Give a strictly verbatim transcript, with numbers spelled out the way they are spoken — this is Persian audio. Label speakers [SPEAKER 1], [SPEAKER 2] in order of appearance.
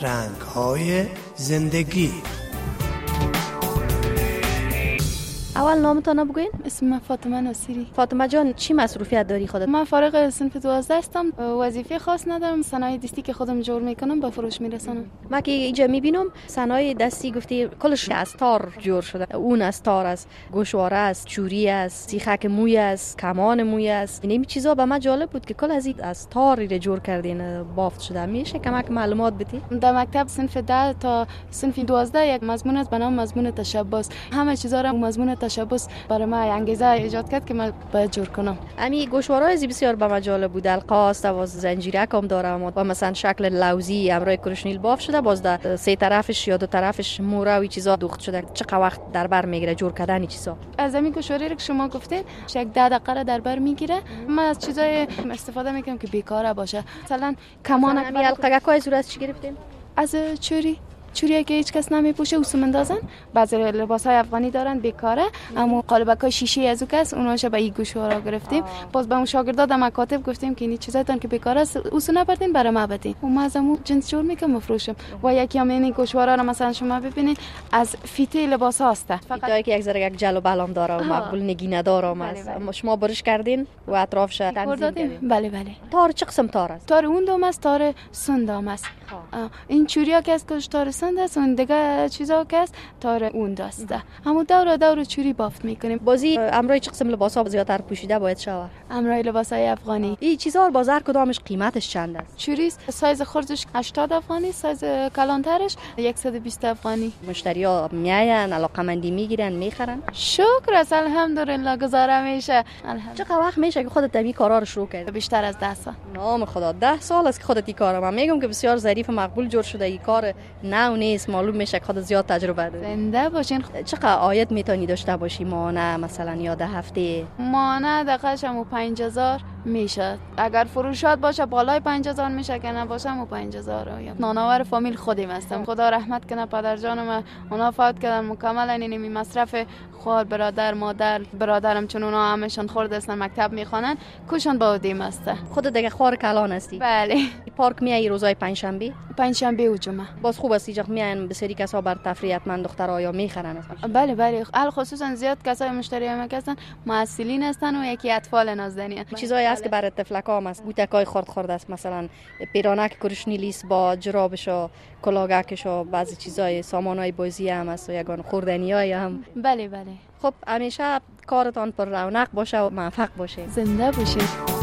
[SPEAKER 1] رنگ‌های زندگی.
[SPEAKER 2] اول نامتان بگوین؟
[SPEAKER 3] اسم من فاطمه ناصری.
[SPEAKER 2] فاطمه جان چی مصروفیت داری خودت؟
[SPEAKER 3] من فارغ صنف دوازده هستم، وظیفه خاص ندارم، صنایع دستی که خودم جور میکنم به فروش میرسانم.
[SPEAKER 2] ما که اینجا میبینم صنایع دستی گفتی کلش از تار جور شده، اون از تار است، گوشواره است، چوری است، سیخک موی است، کمان موی است. این چیزا به من جالب بود که کل از این از تار رو جور کردین بافت شده. میشه کمک معلومات بدی؟
[SPEAKER 3] در مکتب صنف ده تا صنف دوازده یک مضمون است به نام مضمون تشبث. همه چیزا رو مضمون تشبث برای ما انگیزه ایجاد کرد که من باید جور کنم.
[SPEAKER 2] امی گوشواره از بسیار به من جالب بود. القاست و زنجیرک هم داره و مثلا شکل لوزی امروی کرشنیل باف شده، باز در سه طرفش یا دو طرفش موره و چیزا دوخت شده. چقدر وقت در بر میگیره جور کردن این چیزا؟
[SPEAKER 3] از همین گوشواره که شما گفتین یک ده دقیقه در بر میگیره. من از چیزای استفاده میکنم که بیکاره باشه. مثلا کمان
[SPEAKER 2] همین القگکای صورت چی گرفتین؟
[SPEAKER 3] از چوری چوریه که هیچ کس نمیپوشه اوسو مندازن. بعضی لباسای افغانی دارن بیکاره، اما قالبکای شیشه از او کس اوناش به این گوشواره گرفتیم. باز به اون شاگردا در مکاتب گفتیم که این چیزایتون که بیکاره است اوسو نبردین برای ما بدین. و ما از اون جنس جور میکنم مفروشم. و یکی هم این گوشواره رو مثلا شما ببینید از فیته لباس هاسته،
[SPEAKER 2] فقط که یک ذره یک جلو بلام داره و مقبول نگینه داره. ما شما برش کردین و اطرافش تنظیم کردین؟
[SPEAKER 3] بله بله.
[SPEAKER 2] تار چه قسم تار است؟
[SPEAKER 3] تار اون دوم است، تار سندام است. این چوریا که است که تار سند است، اون دیگه چیزا که است تار اون دسته. همون دور دور چوری بافت میکنیم.
[SPEAKER 2] بازی امروی چه قسم لباسا زیادتر پوشیده باید شود؟
[SPEAKER 3] امروی لباسای افغانی.
[SPEAKER 2] این چیزا بازار کدامش قیمتش چند است؟
[SPEAKER 3] چوری سایز خردش هشتاد افغانی، سایز کلانترش صد و بیست افغانی.
[SPEAKER 2] مشتریا میاین علاقمندی میگیرن میخرن؟
[SPEAKER 3] شکر است الحمدلله گزاره میشه.
[SPEAKER 2] چقدر وقت میشه که خودت این کارا رو شروع کردی؟
[SPEAKER 3] بیشتر از ده سال.
[SPEAKER 2] نام خدا ده سال است که خودت این کارو. من میگم که بسیار ظریف و مقبول جور شده. این کار نو نیست، معلوم میشه که خودت زیاد تجربه داری.
[SPEAKER 3] زنده باشین.
[SPEAKER 2] چقدر عاید میتونی داشته باشی ماهانه مثلا یا ده هفته؟
[SPEAKER 3] ماهانه دقیقاً پنج هزار میشه. اگر فروشات باشه بالای پنج هزار میشه، که نباشه مو پنج هزار. نانآور فامیل خودم هستم. خدا رحمت کنه پدر جانم، اونا فوت کردن مکمل. اینی مصرف خال برادر مادر برادرم چون اونا همشون خرد هستن مکتب میخوانن کوشان با اودیم است.
[SPEAKER 2] خودت دیگه خوار کلان هستی؟
[SPEAKER 3] بله.
[SPEAKER 2] پارک میای روزای پنج شنبه؟
[SPEAKER 3] پنج شنبه و جمعه.
[SPEAKER 2] باز خوب است اینجا میان به سری کسا بر تفریحات من دخترها یا میخرن اصلا؟
[SPEAKER 3] بله بله. ال خصوصا زیاد کسای مشتری ما هستن معسولین هستن و یکی اطفال نازنین.
[SPEAKER 2] چیزایی هست که برای طفلکا هم است. بوتکای خرد خرد است، مثلا پیرانک کرشنی لیس با جرابش و کلاگکش و بعضی چیزای سامانای بازی هم است و یگان خوردنیای هم.
[SPEAKER 3] بله بله.
[SPEAKER 2] خب همیشه کارتان پر رونق باشه و موفق باشه.
[SPEAKER 3] زنده باشید.